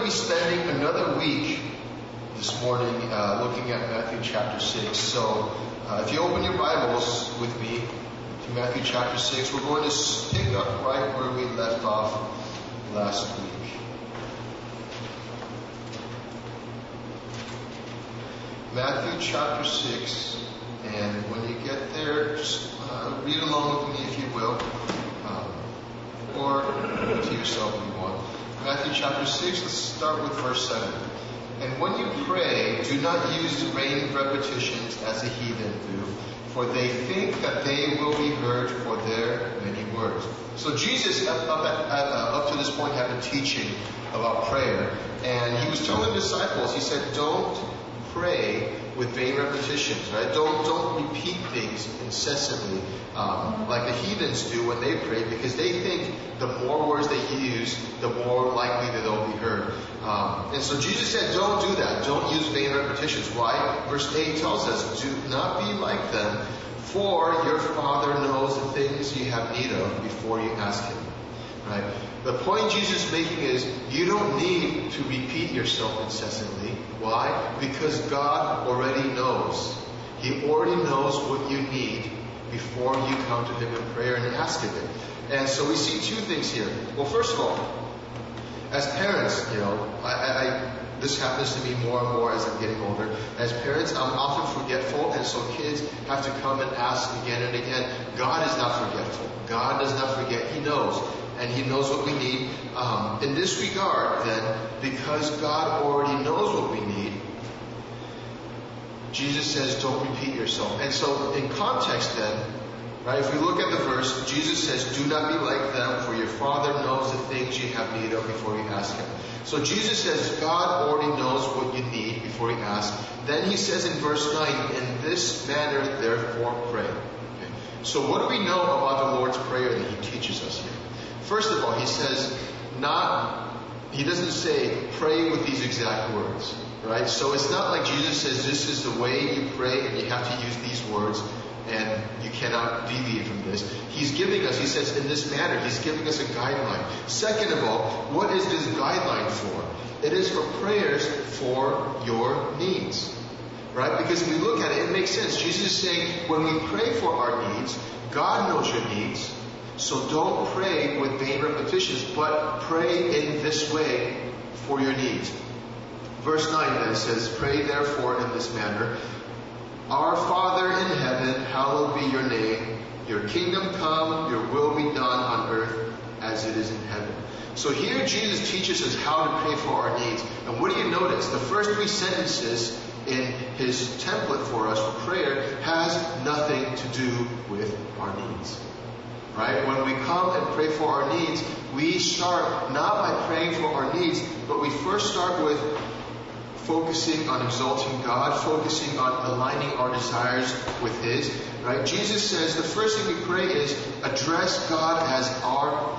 be spending another week this morning looking at Matthew chapter 6. So if you open your Bibles with me to Matthew chapter 6, we're going to pick up right where we left off last week. Matthew chapter 6, and when you get there, just read along with me if you will, or to yourself if you want. Matthew chapter 6, let's start with verse 7. And when you pray, do not use vain repetitions as the heathen do, for they think that they will be heard for their many words. So Jesus, up to this point, had been teaching about prayer, and he was telling the disciples, he said, don't pray with vain repetitions, right? Don't repeat things incessantly like the heathens do when they pray, because they think the more words they use, the more likely that they'll be heard. And so Jesus said, don't do that. Don't use vain repetitions. Why? Verse 8 tells us, do not be like them, for your Father knows the things you have need of before you ask Him. Right? The point Jesus is making is, you don't need to repeat yourself incessantly. Why? Because God already knows. He already knows what you need before you come to Him in prayer and ask of it. And so we see two things here. Well, first of all, as parents, this happens to me more and more as I'm getting older. As parents, I'm often forgetful, and so kids have to come and ask again and again. God is not forgetful. God does not forget. He knows. And He knows what we need. In this regard, then, because God already knows what we need, Jesus says, don't repeat yourself. And so, in context then, right, if we look at the verse, Jesus says, do not be like them, for your Father knows the things you have need of before you ask Him. So Jesus says, God already knows what you need before you ask. Then He says in verse 9, in this manner, therefore, pray. Okay. So what do we know about the Lord's Prayer that He teaches us here? First of all, He says, He doesn't say, pray with these exact words. Right? So it's not like Jesus says, this is the way you pray and you have to use these words and you cannot deviate from this. He's giving us, He says, in this manner, He's giving us a guideline. Second of all, what is this guideline for? It is for prayers for your needs. Right? Because if we look at it, it makes sense. Jesus is saying, when we pray for our needs, God knows your needs. So don't pray with vain repetitions, but pray in this way for your needs. Verse 9 then says, pray therefore in this manner, Our Father in heaven, hallowed be your name. Your kingdom come, your will be done on earth as it is in heaven. So here Jesus teaches us how to pray for our needs. And what do you notice? The first three sentences in His template for us for prayer has nothing to do with our needs. Right? When we come and pray for our needs, we start not by praying for our needs, but we first start with focusing on exalting God, focusing on aligning our desires with His. Right? Jesus says the first thing we pray is address God as our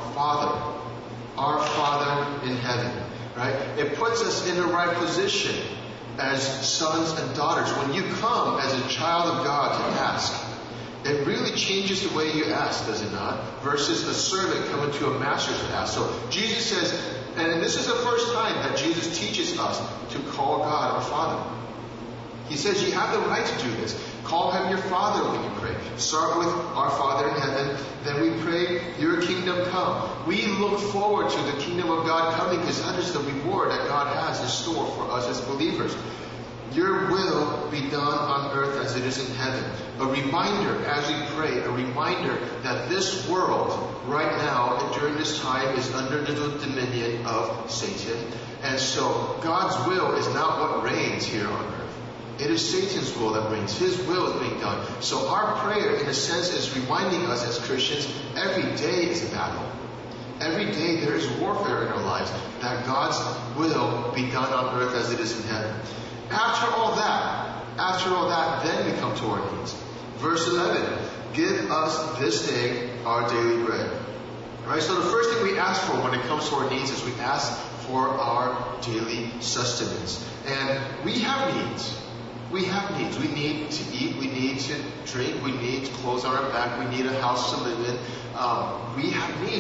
Father in heaven. Right? It puts us in the right position as sons and daughters. When you come as a child of God to ask, it really changes the way you ask, does it not? Versus a servant coming to a master to ask. So Jesus says, and this is the first time that Jesus teaches us to call God our Father. He says you have the right to do this. Call Him your Father when you pray. Start with our Father in heaven. Then we pray, your kingdom come. We look forward to the kingdom of God coming because that is the reward that God has in store for us as believers. Your will be done on earth as it is in heaven. A reminder as we pray, a reminder that this world right now during this time is under the dominion of Satan. And so God's will is not what reigns here on earth. It is Satan's will that reigns. His will is being done. So our prayer, in a sense, is reminding us as Christians, every day is a battle. Every day there is warfare in our lives, that God's will be done on earth as it is in heaven. After all that, then we come to our needs. Verse 11, give us this day our daily bread. Right? So the first thing we ask for when it comes to our needs is we ask for our daily sustenance. And we have needs. We have needs. We need to eat. We need to drink. We need clothes on our back. We need a house to live in. We have needs. And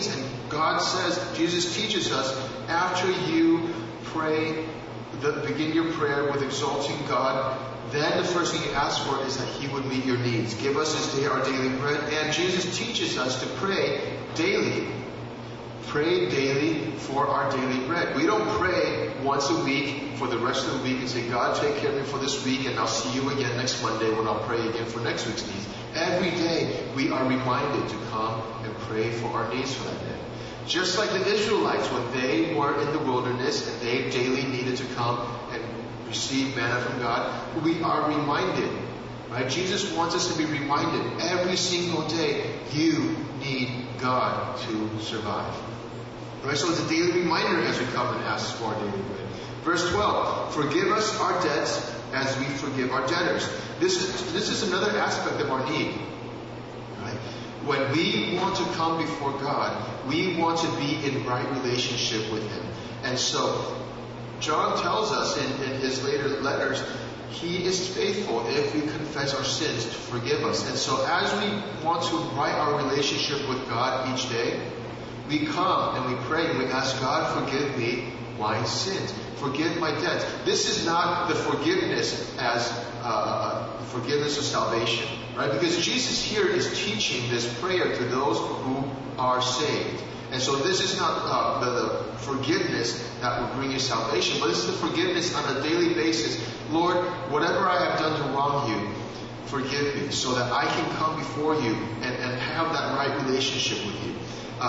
God says, Jesus teaches us, after you pray, begin your prayer with exalting God, then the first thing you ask for is that He would meet your needs. Give us this day our daily bread. And Jesus teaches us to pray daily. Pray daily for our daily bread. We don't pray once a week for the rest of the week and say, God, take care of me for this week, and I'll see you again next Monday when I'll pray again for next week's needs. Every day we are reminded to come and pray for our needs for that day. Just like the Israelites, when they were in the wilderness and they daily needed to come and receive manna from God, we are reminded, right? Jesus wants us to be reminded every single day, you need God to survive. Right? So it's a daily reminder as we come and ask for our daily bread. Verse 12, forgive us our debts as we forgive our debtors. This is another aspect of our need. Right? When we want to come before God, we want to be in right relationship with Him. And so, John tells us in his later letters, He is faithful if we confess our sins to forgive us. And so as we want to right our relationship with God each day, we come and we pray and we ask God, forgive me my sins. Forgive my debts. This is not the forgiveness as forgiveness of salvation, right? Because Jesus here is teaching this prayer to those who are saved. And so this is not the forgiveness that will bring you salvation, but this is the forgiveness on a daily basis. Lord, whatever I have done to wrong you, forgive me so that I can come before you and have that right relationship with you.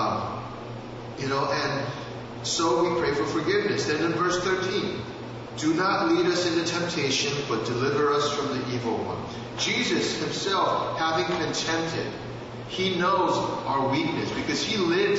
And so we pray for forgiveness. Then in verse 13, do not lead us into temptation, but deliver us from the evil one. Jesus Himself, having been tempted, He knows our weakness because He's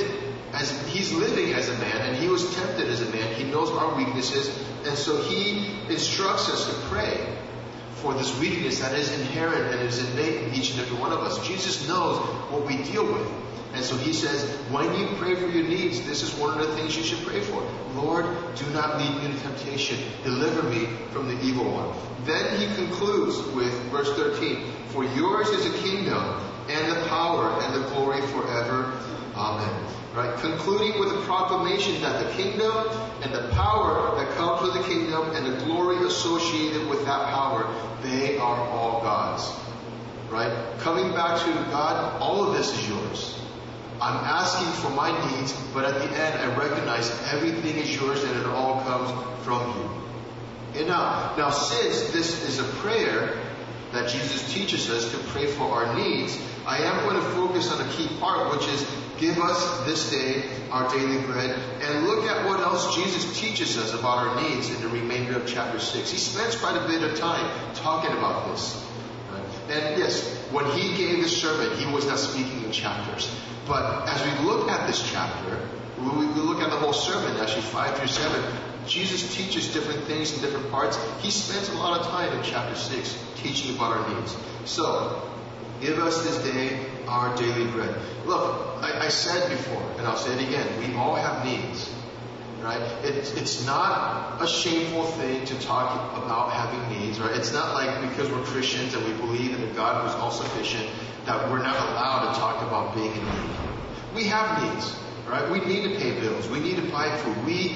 living as a man and He was tempted as a man. He knows our weaknesses, and so He instructs us to pray for this weakness that is inherent and is innate in each and every one of us. Jesus knows what we deal with. And so He says, when you pray for your needs, this is one of the things you should pray for. Lord, do not lead me into temptation. Deliver me from the evil one. Then He concludes with verse 13, for yours is the kingdom and the power and the glory forever. Amen. Right? Concluding with a proclamation that the kingdom and the power that comes with the kingdom and the glory associated with that power, they are all God's. Right? Coming back to God, all of this is yours. I'm asking for my needs, but at the end I recognize everything is yours and it all comes from you. And now since this is a prayer that Jesus teaches us to pray for our needs, I am going to focus on a key part, which is give us this day our daily bread, and look at what else Jesus teaches us about our needs in the remainder of chapter 6. He spends quite a bit of time talking about this. And yes, when He gave His sermon, He was not speaking in chapters. But as we look at this chapter, we look at the whole sermon, actually 5 through 7, Jesus teaches different things in different parts. He spends a lot of time in chapter 6 teaching about our needs. So, give us this day our daily bread. Look, I said before, and I'll say it again, we all have needs. Right? It's not a shameful thing to talk about having needs, right? It's not like because we're Christians and we believe in a God who's all sufficient that we're not allowed to talk about being in need. We have needs, right? We need to pay bills. We need to buy food. We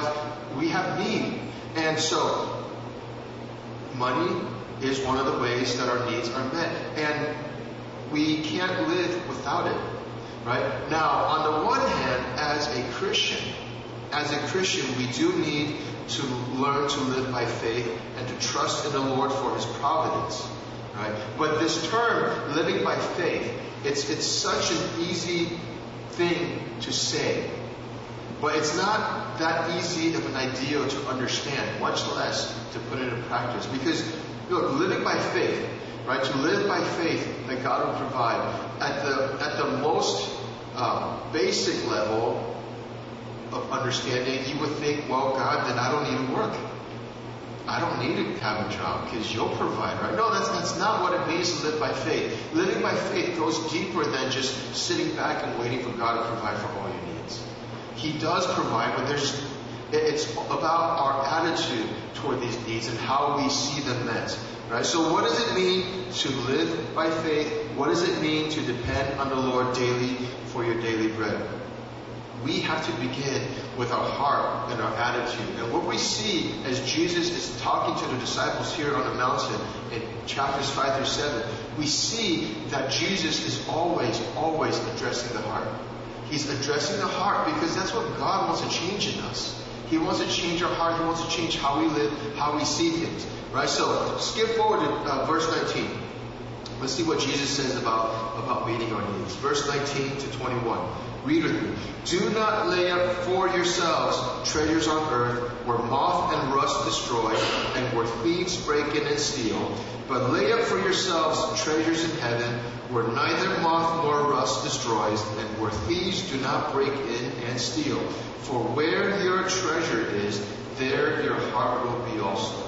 have need. And so money is one of the ways that our needs are met. And we can't live without it, right? Now, on the one hand, as a Christian, we do need to learn to live by faith and to trust in the Lord for His providence, right? But this term, living by faith, it's such an easy thing to say, but it's not that easy of an idea to understand, much less to put it in practice. Because, look, living by faith, right? To live by faith that God will provide at the most basic level of understanding, you would think, well, God, then I don't need to work. I don't need to have a job because you'll provide, right? No, that's not what it means to live by faith. Living by faith goes deeper than just sitting back and waiting for God to provide for all your needs. He does provide, but it's about our attitude toward these needs and how we see them met. Right? So what does it mean to live by faith? What does it mean to depend on the Lord daily for your daily bread? we have to begin with our heart and our attitude. And what we see as Jesus is talking to the disciples here on the mountain in chapters 5 through 7, we see that Jesus is always addressing the heart. He's addressing the heart because that's what God wants to change in us. He wants to change our heart. He wants to change how we live, how we see things. Right? So skip forward to verse 19. Let's see what Jesus says about meeting our needs. Verse 19 to 21. Read with me. Do not lay up for yourselves treasures on earth where moth and rust destroy and where thieves break in and steal. But lay up for yourselves treasures in heaven where neither moth nor rust destroys and where thieves do not break in and steal. For where your treasure is, there your heart will be also.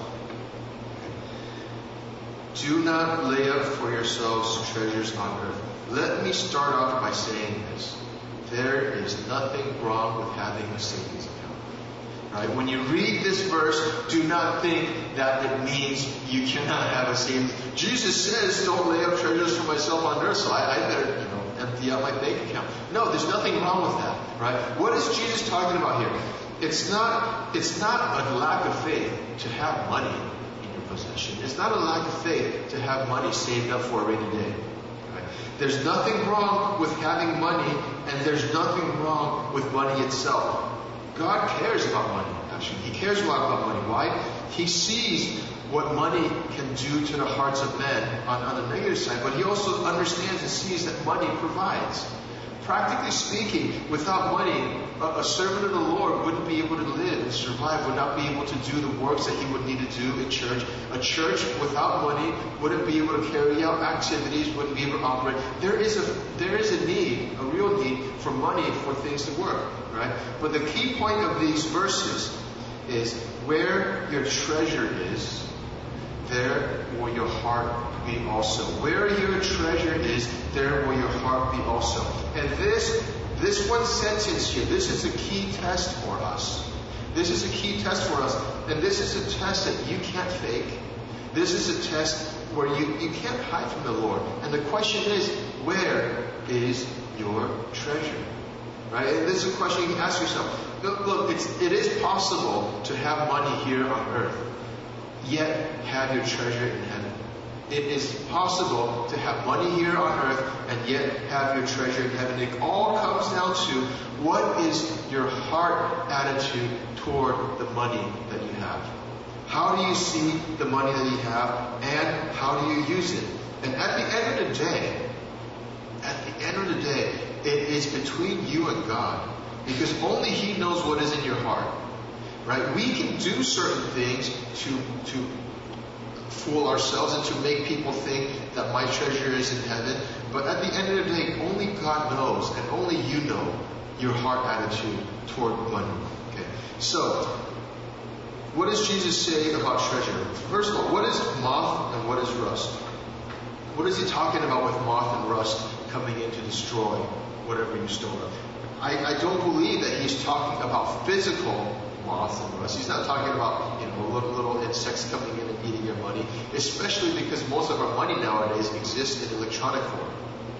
Do not lay up for yourselves treasures on earth. Let me start off by saying this. There is nothing wrong with having a savings account. Right? When you read this verse, do not think that it means you cannot have a savings. Jesus says, don't lay up treasures for myself on earth, so I better, empty out my bank account. No, there's nothing wrong with that. Right? What is Jesus talking about here? It's not a lack of faith to have money in your possession. It's not a lack of faith to have money saved up for a rainy day. Right? There's nothing wrong with having money, and there's nothing wrong with money itself. God cares about money, actually. He cares a lot about money. Why? He sees what money can do to the hearts of men on the negative side, but he also understands and sees that money provides. Practically speaking, without money, a servant of the Lord wouldn't be able to live and survive, would not be able to do the works that he would need to do in church. A church without money wouldn't be able to carry out activities, wouldn't be able to operate. There is a need, a real need for money for things to work, right? But the key point of these verses is where your treasure is, there will your heart be also. Where your treasure is, there will your heart be also. And this one sentence here, this is a key test for us. This is a key test for us. And this is a test that you can't fake. This is a test where you can't hide from the Lord. And the question is, where is your treasure? Right? And this is a question you can ask yourself. Look, it is possible to have money here on earth, yet have your treasure in heaven. It is possible to have money here on earth and yet have your treasure in heaven. It all comes down to what is your heart attitude toward the money that you have. How do you see the money that you have, and how do you use it? And at the end of the day, it is between you and God, because only He knows what is in your heart. Right? We can do certain things to fool ourselves and to make people think that my treasure is in heaven. But at the end of the day, only God knows, and only you know your heart attitude toward money. Okay. So, what does Jesus say about treasure? First of all, what is moth and what is rust? What is he talking about with moth and rust coming in to destroy whatever you store up? I don't believe that he's talking about physical moth and rust. He's not talking about little insects coming in and eating your money, especially because most of our money nowadays exists in electronic form.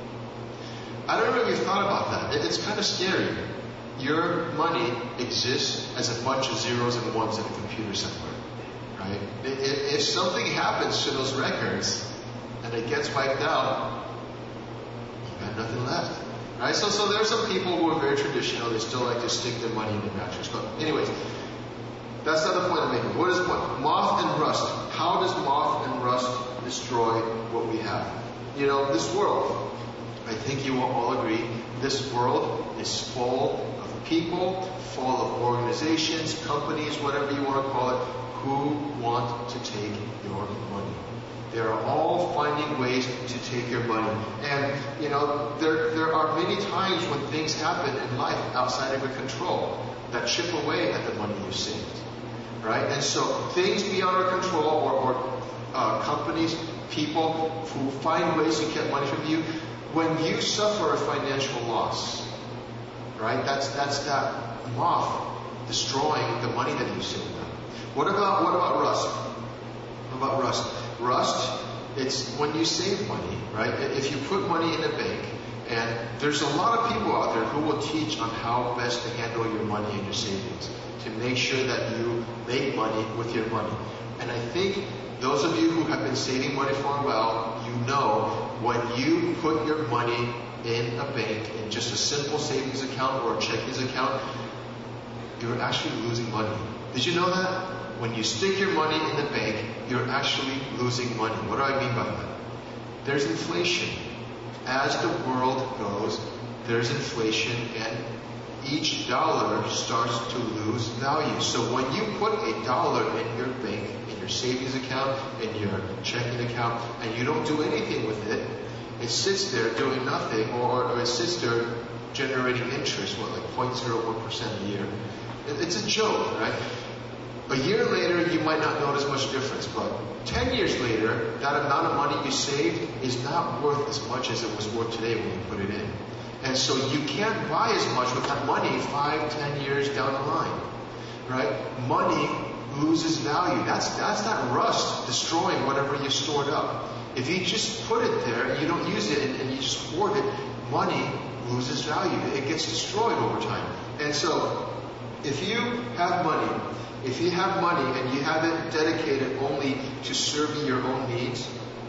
I don't know if you've thought about that. It's kind of scary. Your money exists as a bunch of zeros and ones in a computer somewhere, right? If something happens to those records and it gets wiped out, you have nothing left. Right? So there are some people who are very traditional. They still like to stick their money in the mattress. But anyways, that's not the point I'm making. What is the point? Moth and rust. How does moth and rust destroy what we have? This world, I think you will all agree, this world is full of people, full of organizations, companies, whatever you want to call it, who want to take your money. They are all finding ways to take your money. And, there are many times when things happen in life outside of your control that chip away at the money you saved. Right? And so things beyond our control or companies, people who find ways to get money from you, when you suffer a financial loss, right? That's that moth destroying the money that you saved up. What about rust? What about rust? Rust, it's when you save money, right? If you put money in a bank And there's a lot of people out there who will teach on how best to handle your money and your savings, to make sure that you make money with your money. And I think those of you who have been saving money for a while, you know when you put your money in a bank, in just a simple savings account or a checking account, you're actually losing money. Did you know that? When you stick your money in the bank, you're actually losing money. What do I mean by that? There's inflation. As the world goes, there's inflation, and each dollar starts to lose value. So when you put $1 in your bank, in your savings account, in your checking account, and you don't do anything with it, it sits there doing nothing, or it sits there generating interest, like 0.01% a year. It's a joke, right? A year later, you might not notice much difference, but 10 years later, that amount of money you saved is not worth as much as it was worth today when you put it in. And so you can't buy as much with that money 5-10 years down the line, right? Money loses value. That's that rust destroying whatever you stored up. If you just put it there and you don't use it and you just hoard it, money loses value. It gets destroyed over time. And so if you have money and you have it dedicated only to serving your own needs,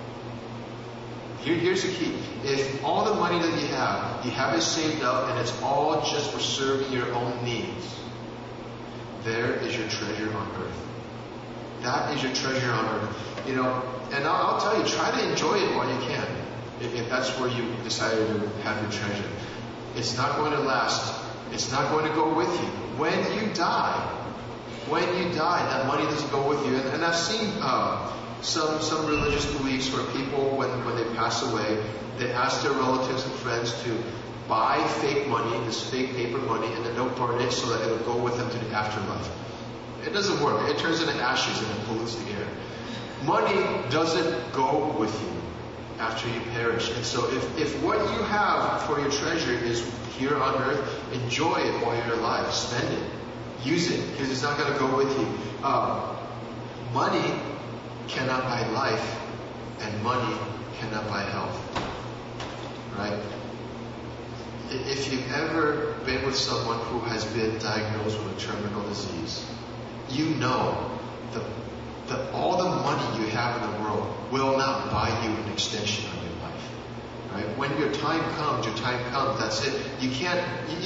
here's the key. If all the money that you have it saved up and it's all just for serving your own needs, there is your treasure on earth. That is your treasure on earth. And I'll tell you, try to enjoy it while you can. If that's where you decided to have your treasure. It's not going to last. It's not going to go with you. When you die, that money doesn't go with you. And I've seen some religious beliefs where people, when they pass away, they ask their relatives and friends to buy fake money, this fake paper money, and then they'll burn it so that it'll go with them to the afterlife. It doesn't work. It turns into ashes and it pollutes the air. Money doesn't go with you after you perish. And so if what you have for your treasure is here on earth, enjoy it while you're alive. Spend it. Use it, because it's not going to go with you. Money cannot buy life, and money cannot buy health. Right? If you've ever been with someone who has been diagnosed with a terminal disease, you know all the money you have in the world will not buy you an extension of your life. Right? When your time comes, that's it. You can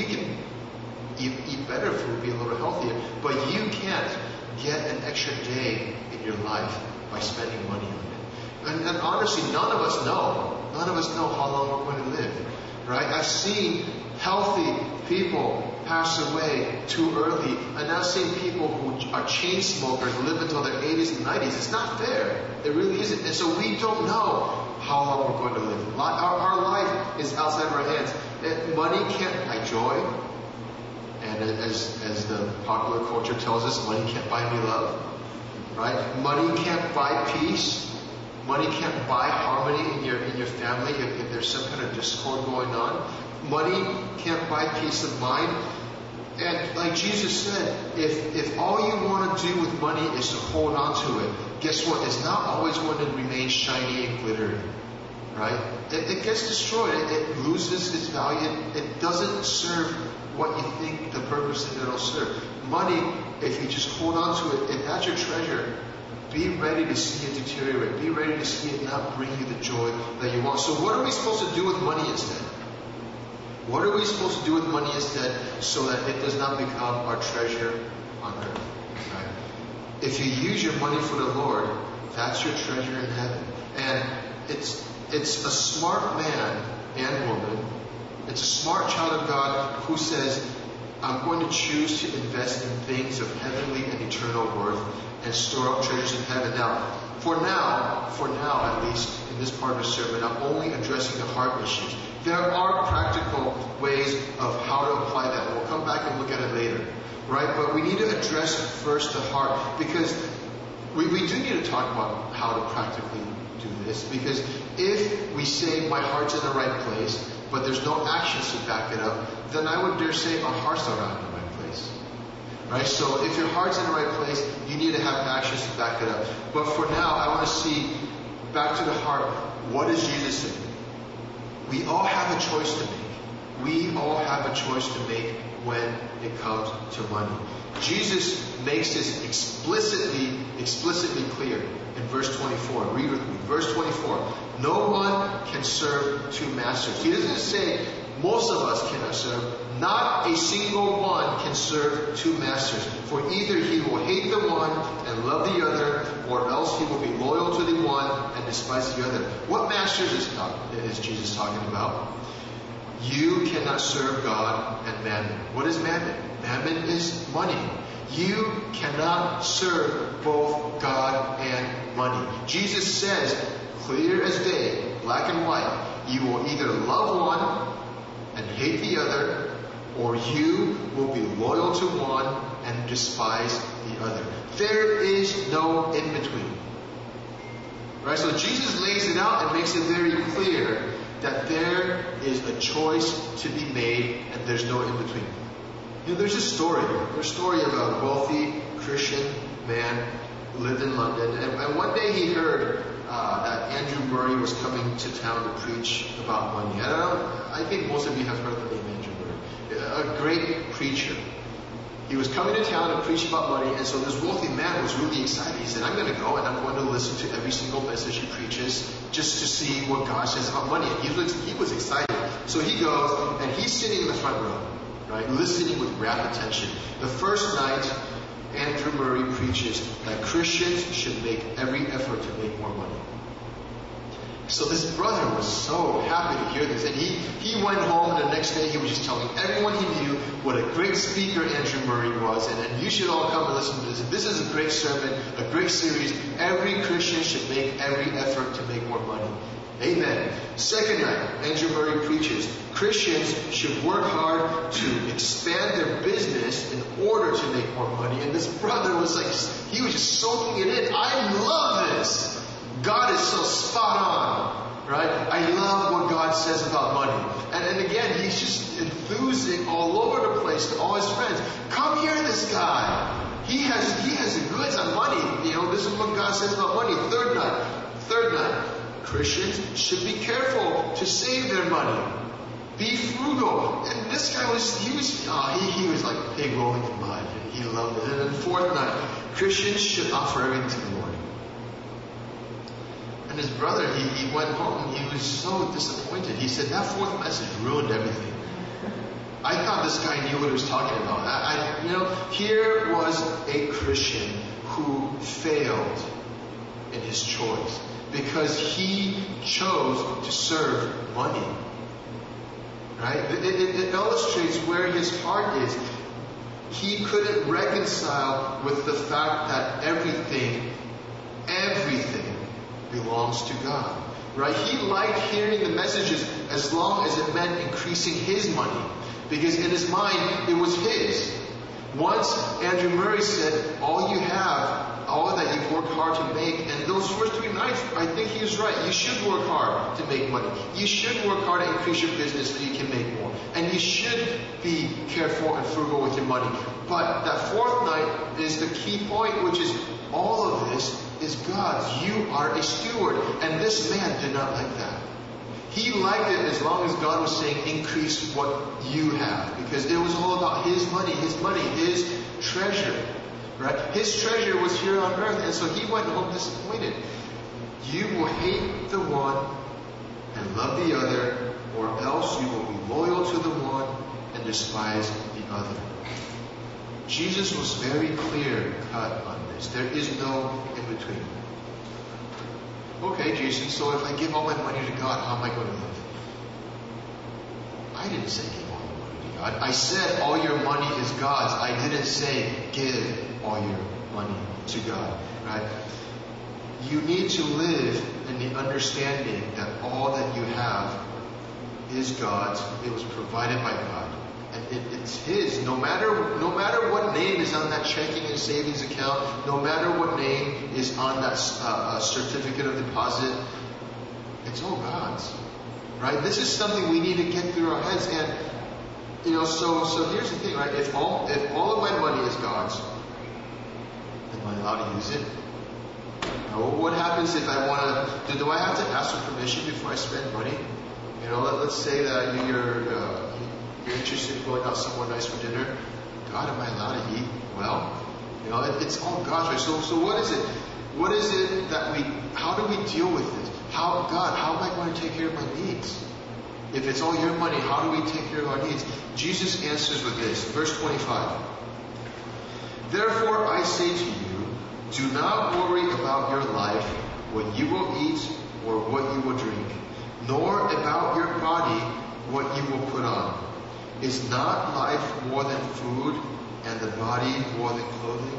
eat better food, be a little healthier, but you can't get an extra day in your life by spending money on it. And honestly, none of us know how long we're going to live. Right? I've seen healthy people pass away too early, and I've seen people who are chain smokers live until their 80s and 90s. It's not fair. It really isn't. And so we don't know how long we're going to live. Our life is outside of our hands. Money can't buy joy. And as the popular culture tells us, money can't buy me love. Right? Money can't buy peace. Money can't buy harmony in your family if there's some kind of discord going on. Money can't buy peace of mind. And like Jesus said, if all you want to do with money is to hold on to it, guess what? It's not always going to remain shiny and glittery. Right? It gets destroyed. It loses its value. It doesn't serve what you think the purpose that it'll serve. Money, if you just hold on to it, if that's your treasure, be ready to see it deteriorate. Be ready to see it not bring you the joy that you want. So what are we supposed to do with money instead? What are we supposed to do with money instead so that it does not become our treasure on earth? Right? If you use your money for the Lord, that's your treasure in heaven. And it's a smart man and woman, it's a smart child of God who says, I'm going to choose to invest in things of heavenly and eternal worth and store up treasures in heaven. Now, for now at least, in this part of the sermon, I'm only addressing the heart issues. There are practical ways of how to apply that. We'll come back and look at it later. Right? But we need to address first the heart, because we do need to talk about how to practically do this. Because if we say my heart's in the right place, but there's no actions to back it up, then I would dare say our hearts are not in the right place. Right? So if your heart's in the right place, you need to have actions to back it up. But for now, I want to see, back to the heart, what does Jesus say? we all have a choice to make. We all have a choice to make when it comes to money. Jesus makes this explicitly clear in verse 24. Read with me. Verse 24. No one can serve two masters. He doesn't say most of us cannot serve. Not a single one can serve two masters. For either he will hate the one and love the other, or else he will be loyal to the one and despise the other. What masters is Jesus talking about? You cannot serve God and mammon. What is mammon? Mammon is money. You cannot serve both God and money. Jesus says, clear as day, black and white, you will either love one and hate the other, or you will be loyal to one and despise the other. There is no in between. Right? So Jesus lays it out and makes it very clear that there is a choice to be made and there's no in between. You know, there's a story. There's a story about a wealthy Christian man who lived in London, and one day he heard that Andrew Murray was coming to town to preach about money. I think most of you have heard the name Andrew Murray, a great preacher. He was coming to town to preach about money, and so this wealthy man was really excited. He said, I'm going to go and I'm going to listen to every single message he preaches just to see what God says about money. And he was excited. So he goes, and he's sitting in the front row, right, listening with rapt attention. The first night, Andrew Murray preaches that Christians should make every effort to make more money. So this brother was so happy to hear this, and he went home, and the next day he was just telling everyone he knew what a great speaker Andrew Murray was, and you should all come and listen to this. This is a great sermon, a great series. Every Christian should make every effort to make more money. Amen. Second night, Andrew Murray preaches, Christians should work hard to expand their business in order to make more money. And this brother was like, he was just soaking it in. I love this. God is so spot on, right? I love what God says about money. And again, he's just enthusing all over the place to all his friends. Come hear this guy. He has the goods on money. You know, this is what God says about money. Third night. Christians should be careful to save their money. Be frugal. And this guy he was like pig rolling in mud. He loved it. And then fourth night, Christians should offer everything to the Lord. And his brother, he went home and he was so disappointed. He said, that fourth message ruined everything. I thought this guy knew what he was talking about. Here was a Christian who failed in his choice because he chose to serve money. Right? It illustrates where his heart is. He couldn't reconcile with the fact that everything belongs to God. Right? He liked hearing the messages as long as it meant increasing his money. Because in his mind, it was his. Once Andrew Murray said, all you have, all that you've worked hard to make, and those first 3 nights, I think he was right. You should work hard to make money. You should work hard to increase your business so you can make more. And you should be careful and frugal with your money. But that fourth night is the key point, which is all of this is God's. You are a steward. And this man did not like that. He liked it as long as God was saying increase what you have. Because it was all about his money, his treasure. Right? His treasure was here on earth. And so he went home disappointed. You will hate the one and love the other, or else you will be loyal to the one and despise the other. Jesus was very clear cut on this. There is no in between. Okay, Jason, so if I give all my money to God, how am I going to live? I didn't say give all your money to God. I said all your money is God's. I didn't say give all your money to God. Right? You need to live in the understanding that all that you have is God's. It was provided by God. And it's His. No matter what name is on that checking and savings account, no matter what name is on that certificate of deposit, it's all God's. Right? This is something we need to get through our heads. And so here's the thing, right? If all of my money is God's, am I allowed to use it? Now, what happens if I want to? Do I have to ask for permission before I spend money? Let's say that you're interested in going out somewhere nice for dinner. God, am I allowed to eat? Well, it's all God's way. So what is it? What is it how do we deal with this? God, how am I going to take care of my needs? If it's all your money, how do we take care of our needs? Jesus answers with this, verse 25. Therefore I say to you, do not worry about your life, what you will eat or what you will drink, nor about your body, what you will put on. Is not life more than food, and the body more than clothing?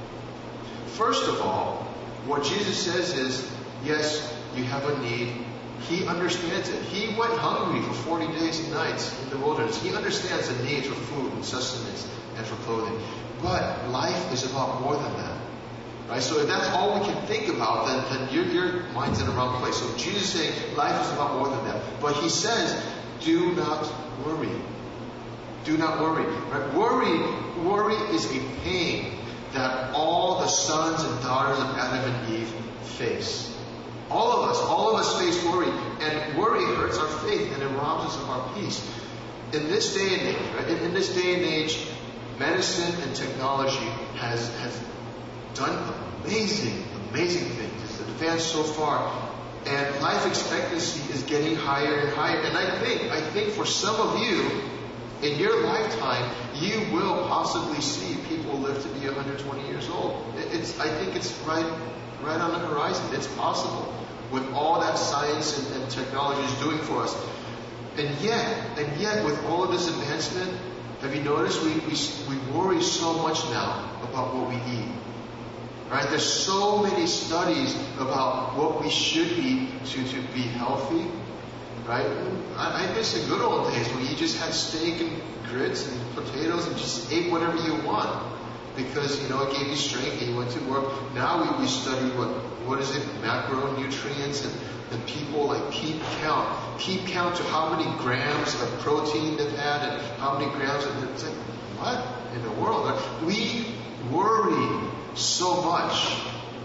First of all, what Jesus says is, yes, you have a need. He understands it. He went hungry for 40 days and nights in the wilderness. He understands the need for food and sustenance and for clothing. But life is about more than that. Right? So if that's all we can think about, then your mind's in the wrong place. So Jesus is saying life is about more than that. But he says, do not worry. Do not worry. Right? Worry is a pain that all the sons and daughters of Adam and Eve face. All of us face worry. And worry hurts our faith and it robs us of our peace. In this day and age, medicine and technology has done amazing things. It's advanced so far. And life expectancy is getting higher and higher. And I think for some of you, in your lifetime, you will possibly see people live to be 120 years old. I think it's right on the horizon. It's possible with all that science and technology is doing for us. And yet, with all of this advancement, have you noticed we worry so much now about what we eat? Right? There's so many studies about what we should eat to be healthy. Right? I miss the good old days when you just had steak and grits and potatoes and just ate whatever you want because it gave you strength and you went to work. Now we study what is it, macronutrients and people like keep count to how many grams of protein they've had and how many grams of it's like what in the world? We worry so much,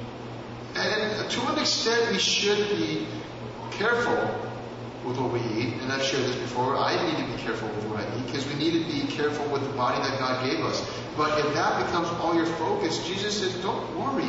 and to an extent we should be careful with what we eat, and I've shared this before. I need to be careful with what I eat because we need to be careful with the body that God gave us. But if that becomes all your focus, Jesus says, don't worry.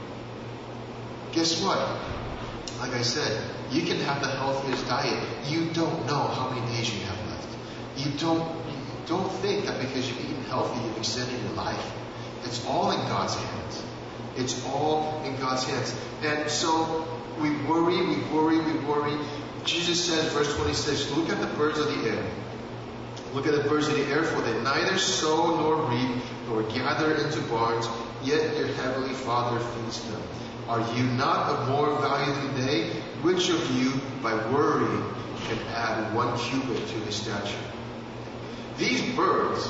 Guess what? Like I said, you can have the healthiest diet. You don't know how many days you have left. You don't think that because you've eaten healthy, you've extended your life. It's all in God's hands. It's all in God's hands. And so we worry. Jesus says, verse 26, look at the birds of the air. Look at the birds of the air, for they neither sow nor reap nor gather into barns, yet your heavenly Father feeds them. Are you not of more value than they? Which of you, by worrying, can add 1 cubit to his stature? These birds,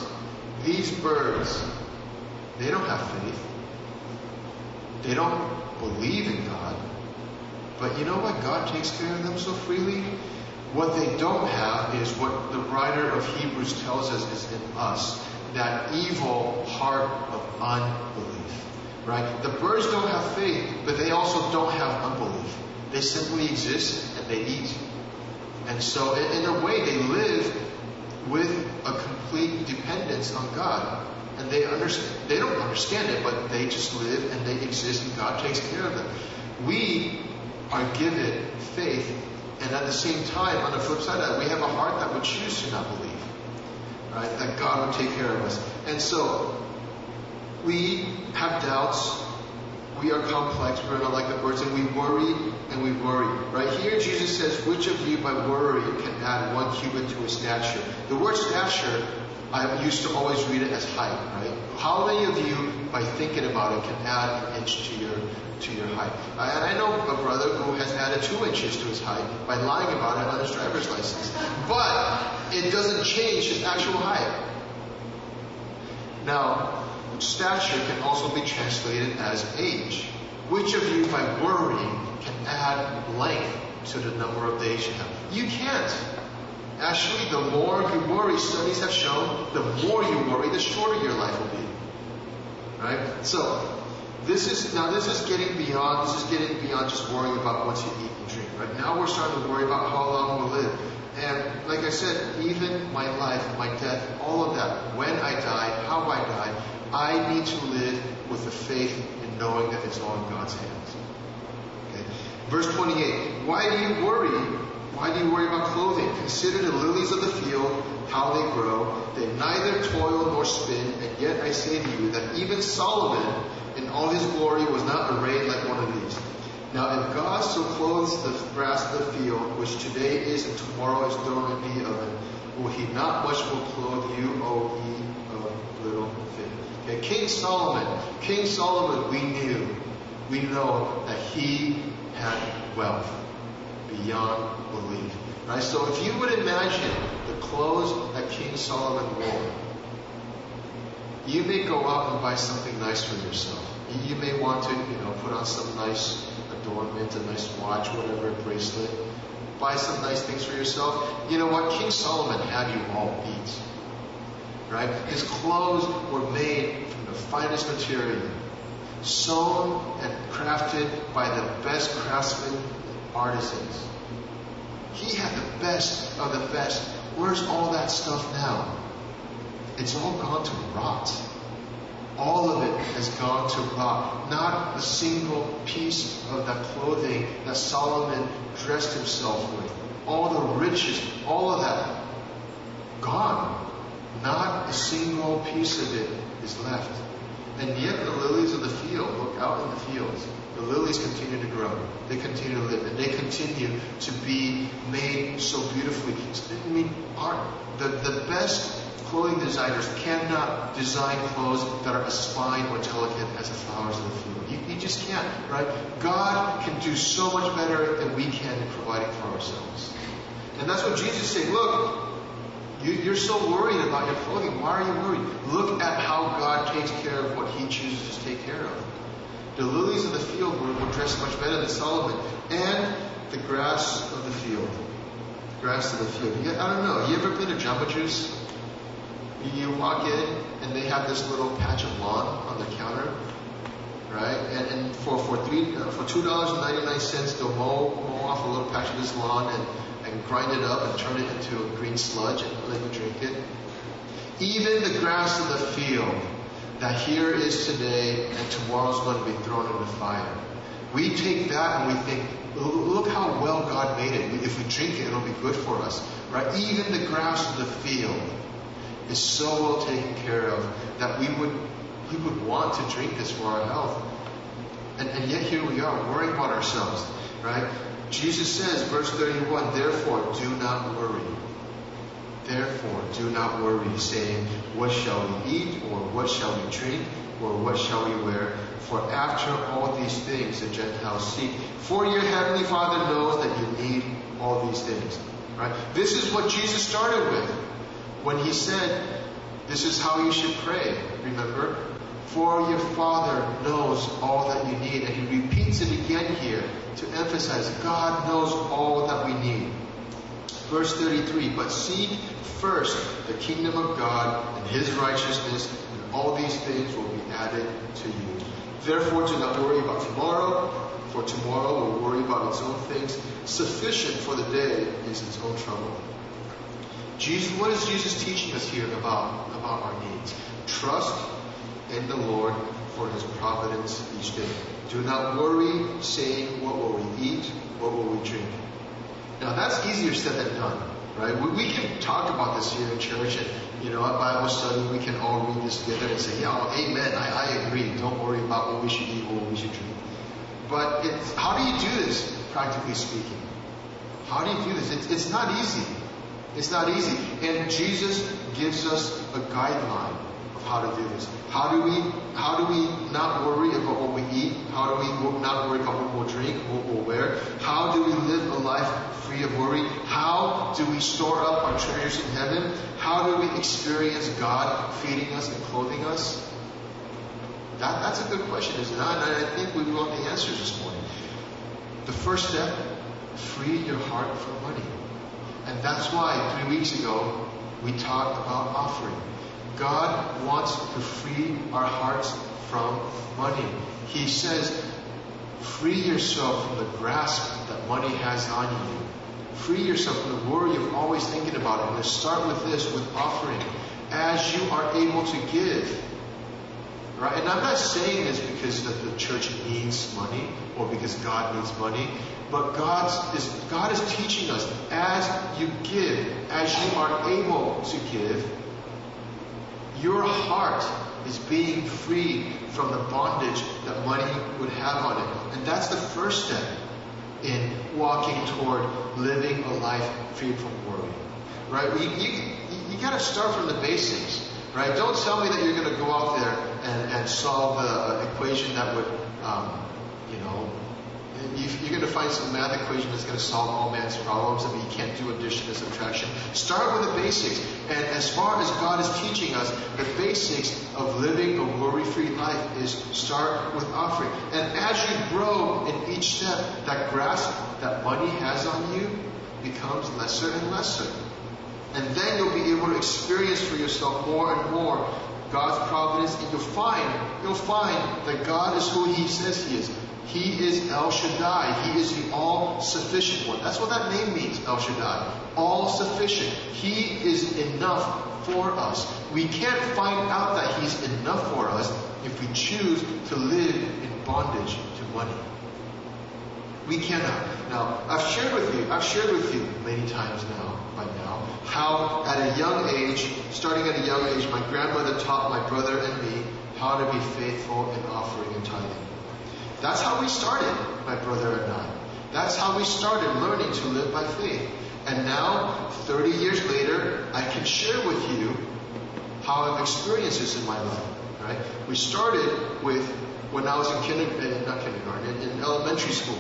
they don't have faith. They don't believe in God. But you know what? God takes care of them so freely. What they don't have is what the writer of Hebrews tells us is in us. That evil heart of unbelief. Right? The birds don't have faith, but they also don't have unbelief. They simply exist and they eat. And so in a way they live with a complete dependence on God. And they don't understand it, but they just live and they exist and God takes care of them. We are given faith, and at the same time, on the flip side of that, we have a heart that would choose to not believe, right? That God would take care of us. And so, we have doubts, we are complex, we're not like the birds, and we worry, right? Here Jesus says, which of you by worry can add 1 cubit to his stature? The word stature, I used to always read it as height, right? How many of you, by thinking about it, can add 1 inch to your height? And I know a brother who has added 2 inches to his height by lying about it on his driver's license. But it doesn't change his actual height. Now, stature can also be translated as age. Which of you, by worrying, can add length to the number of days you have? You can't. Actually, the more you worry, studies have shown, the more you worry, the shorter your life will be. Right? So, this is getting beyond just worrying about what you eat and drink. Right now we're starting to worry about how long we'll live. And like I said, even my life, my death, all of that, when I die, how I die, I need to live with the faith in knowing that it's all in God's hands. Okay. Verse 28, why do you worry? Why do you worry about clothing? Consider the lilies of the field, how they grow. They neither toil nor spin, and yet I say to you that even Solomon in all his glory was not arrayed like one of these. Now if God so clothes the grass of the field, which today is and tomorrow is thrown into the oven, will he not much more clothe you, O ye of little faith? Okay, King Solomon, we know that he had wealth beyond belief. Right? So if you would imagine the clothes that King Solomon wore, you may go out and buy something nice for yourself. You may want to, put on some nice adornment, a nice watch, whatever, a bracelet. Buy some nice things for yourself. You know what? King Solomon had you all beat. Right? His clothes were made from the finest material, sewn and crafted by the best craftsmen and artisans. He had the best of the best. Where's all that stuff now? It's all gone to rot. All of it has gone to rot. Not a single piece of that clothing that Solomon dressed himself with. All the riches, all of that, gone. Not a single piece of it is left. And yet the lilies of the field, look out in the fields, the lilies continue to grow. They continue to live. And they continue to be made so beautifully. I mean, the best clothing designers cannot design clothes that are as fine or delicate as the flowers of the field. You just can't, right? God can do so much better than we can in providing for ourselves. And that's what Jesus said. Look, you're so worried about your clothing. Why are you worried? Look at how God takes care of what He chooses to take care of. The lilies of the field were dressed much better than Solomon. And the grass of the field. Grass of the field. I don't know. You ever been to Jamba Juice? You walk in and they have this little patch of lawn on their counter, right? And for $2.99 they'll mow off a little patch of this lawn and grind it up and turn it into a green sludge and let you drink it. Even the grass of the field that here is today and tomorrow is going to be thrown into fire. We take that and we think, look how well God made it. If we drink it, it'll be good for us, right? Even the grass of the field is so well taken care of that we would want to drink this for our health. And yet here we are worrying about ourselves, right? Jesus says, verse 31, therefore do not worry. Therefore do not worry, saying, what shall we eat, or what shall we drink, or what shall we wear? For after all these things the Gentiles seek. For your heavenly Father knows that you need all these things. Right? This is what Jesus started with when He said, this is how you should pray. Remember? For your Father knows all that you need. And He repeats it again here to emphasize God knows all that we need. Verse 33, but seek first the kingdom of God and His righteousness, and all these things will be added to you. Therefore do not worry about tomorrow, for tomorrow will worry about its own things. Sufficient for the day is its own trouble. What is Jesus teaching us here about our needs? Trust in the Lord for His providence each day. Do not worry, saying, what will we eat? What will we drink? Now that's easier said than done, right? We can talk about this here in church, and at Bible study we can all read this together and say, yeah, amen, I agree. Don't worry about what we should eat or what we should drink. But how do you do this, practically speaking? How do you do this? It's not easy. It's not easy. And Jesus gives us a guideline of how to do this. How do we not worry about what we eat? How do we not worry about what we'll drink, what we'll wear? How do we live a life free of worry? How do we store up our treasures in heaven? How do we experience God feeding us and clothing us? That's a good question, isn't it? And I think we want the answers this morning. The first step, free your heart from money. And that's why 3 weeks ago we talked about offering. God wants to free our hearts from money. He says, free yourself from the grasp that money has on you. Free yourself from the worry of always thinking about it. And to start with this, with offering, as you are able to give. Right? And I'm not saying this because the church needs money or because God needs money, but God is teaching us, as you give, as you are able to give, your heart is being freed from the bondage that money would have on it. And that's the first step in walking toward living a life free from worry. Right? You got to start from the basics. Right? Don't tell me that you're going to go out there and solve the equation that would, you're going to find some math equation that's going to solve all man's problems. I mean, you can't do addition and subtraction. Start with the basics. And as far as God is teaching us, the basics of living a worry-free life is start with offering. And as you grow in each step, that grasp that money has on you becomes lesser and lesser. And then you'll be able to experience for yourself more and more God's providence, and you'll find that God is who He says He is. He is El Shaddai. He is the all-sufficient one. That's what that name means, El Shaddai. All-sufficient. He is enough for us. We can't find out that He's enough for us if we choose to live in bondage to money. We cannot. Now, I've shared with you many times by now, how at a young age, starting at a young age, my grandmother taught my brother and me how to be faithful in offering and tithing. That's how we started, my brother and I. That's how we started learning to live by faith. And now, 30 years later, I can share with you how I've experienced this in my life. Right? We started with when I was in elementary school.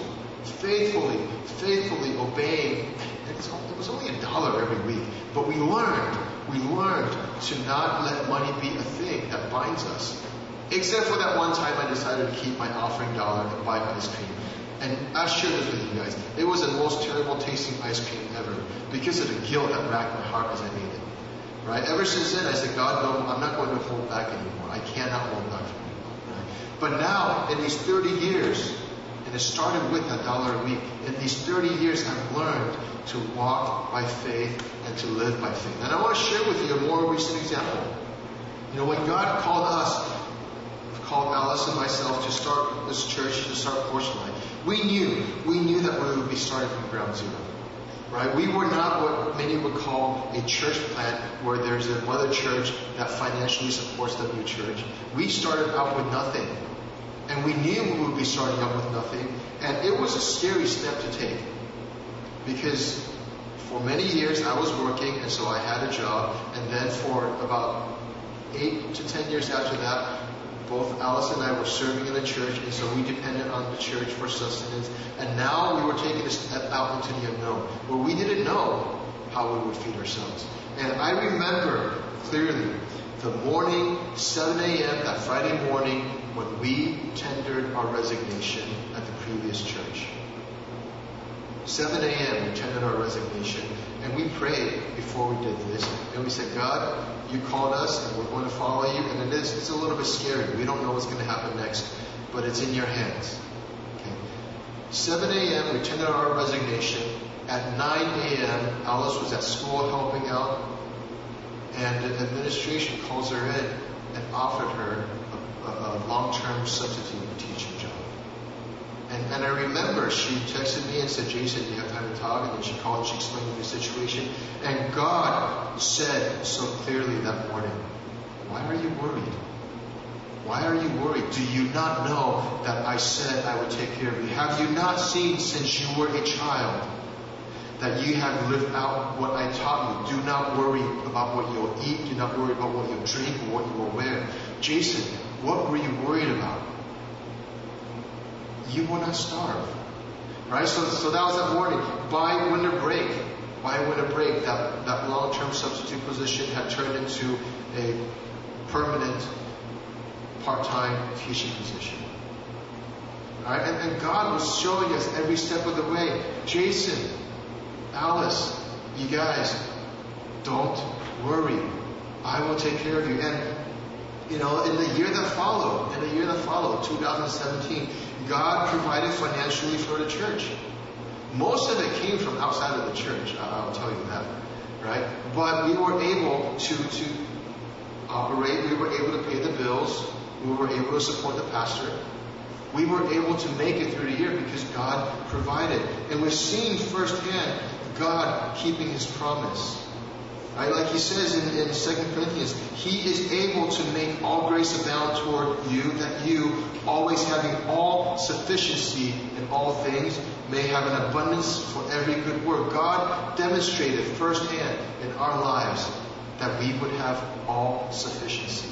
Faithfully obeying. It was only $1 every week. But we learned to not let money be a thing that binds us. Except for that one time I decided to keep my offering dollar and buy ice cream. And I've shared this with you guys. It was the most terrible tasting ice cream ever because of the guilt that racked my heart as I ate it. Right? Ever since then, I said, God, no, I'm not going to hold back anymore. I cannot hold back from you. Right? But now, in these 30 years, and it started with $1 a week, in these 30 years, I've learned to walk by faith and to live by faith. And I want to share with you a more recent example. When God called Alice and myself to start this church, to start Portion Life, we knew that we would be starting from ground zero. Right? We were not what many would call a church plant where there's a mother church that financially supports the new church. We started out with nothing. And we knew we would be starting out with nothing. And it was a scary step to take. Because for many years I was working, and so I had a job. And then for about 8 to 10 years after that, both Alice and I were serving in the church, and so we depended on the church for sustenance. And now we were taking a step out into the unknown, where we didn't know how we would feed ourselves. And I remember clearly the morning, 7 a.m., that Friday morning, when we tendered our resignation at the previous church. 7 a.m. we tendered our resignation, and we prayed before we did this, and we said, God, you called us, and we're going to follow you, and it's a little bit scary. We don't know what's going to happen next, but it's in your hands. Okay. 7 a.m. we tendered our resignation. At 9 a.m. Alice was at school helping out, and the administration calls her in and offered her a long-term substitute teaching job. And I remember she texted me and said, Jason, do you have time to talk? And then she called and she explained the situation. And God said so clearly that morning, why are you worried? Why are you worried? Do you not know that I said I would take care of you? Have you not seen since you were a child that you have lived out what I taught you? Do not worry about what you'll eat. Do not worry about what you'll drink or what you will wear. Jason, what were you worried about? You will not starve. Right? So that was that morning. By winter break, that long-term substitute position had turned into a permanent part-time teaching position. Right? And God was showing us every step of the way. Jason, Alice, you guys, don't worry. I will take care of you. And in the year that followed, 2017, God provided financially for the church. Most of it came from outside of the church, I'll tell you that, right? But we were able to operate, we were able to pay the bills, we were able to support the pastor. We were able to make it through the year because God provided. And we're seeing firsthand God keeping His promise. Right? Like He says in 2 Corinthians, He is able to make all grace abound toward you, that you, always having all sufficiency in all things, may have an abundance for every good work. God demonstrated firsthand in our lives that we would have all sufficiency.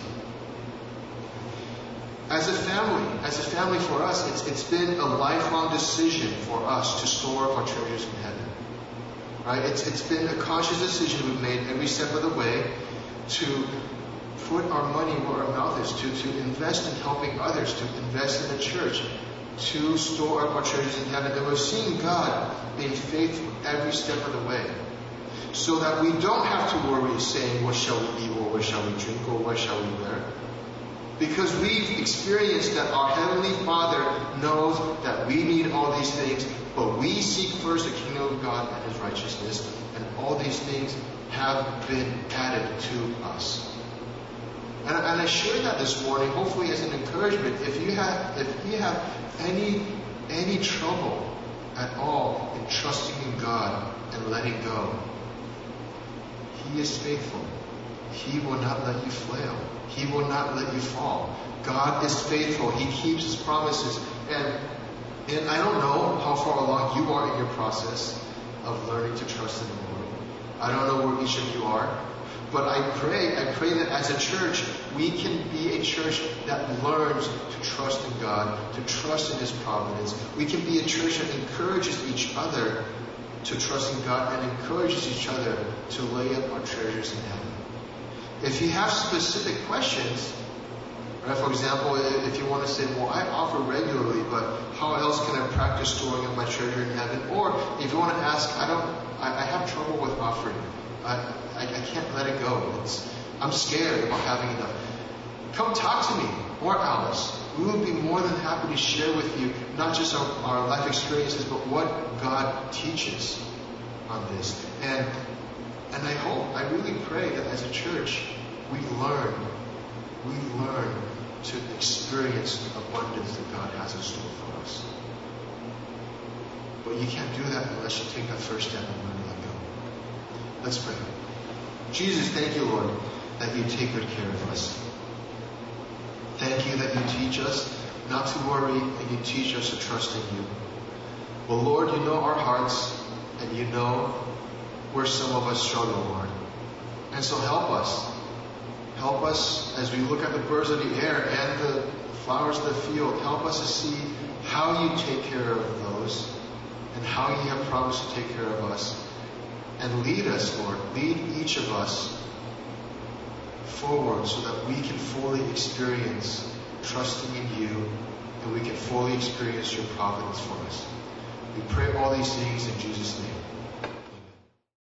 As a family for us, it's been a lifelong decision for us to store up our treasures in heaven. Right? It's been a conscious decision we've made every step of the way to put our money where our mouth is, to invest in helping others, to invest in the church, to store up our treasures in heaven. And we're seeing God being faithful every step of the way. So that we don't have to worry saying, what shall we eat, or what shall we drink, or what shall we wear? Because we've experienced that our Heavenly Father knows that we need all these things, but we seek first the kingdom of God and His righteousness, and all these things have been added to us. And I share that this morning, hopefully as an encouragement. If you have any trouble at all in trusting in God and letting go, He is faithful. He will not let you flail. He will not let you fall. God is faithful. He keeps His promises. And I don't know how far along you are in your process of learning to trust in the Lord. I don't know where each of you are. But I pray that as a church, we can be a church that learns to trust in God, to trust in His providence. We can be a church that encourages each other to trust in God and encourages each other to lay up our treasures in heaven. If you have specific questions, right, for example, if you want to say, well, I offer regularly, but how else can I practice storing up my treasure in heaven? Or if you want to ask, I have trouble with offering. I can't let it go. I'm scared about having enough. Come talk to me or Alice. We will be more than happy to share with you not just our life experiences, but what God teaches on this. And I really pray that as a church, we learn to experience the abundance that God has in store for us. But you can't do that unless you take that first step and learn to let go. Let's pray. Jesus, thank you, Lord, that you take good care of us. Thank you that you teach us not to worry and you teach us to trust in you. Well, Lord, you know our hearts and you know where some of us struggle, Lord. And so help us. Help us as we look at the birds of the air and the flowers of the field. Help us to see how you take care of those and how you have promised to take care of us. And lead us, Lord. Lead each of us forward so that we can fully experience trusting in you and we can fully experience your providence for us. We pray all these things in Jesus' name.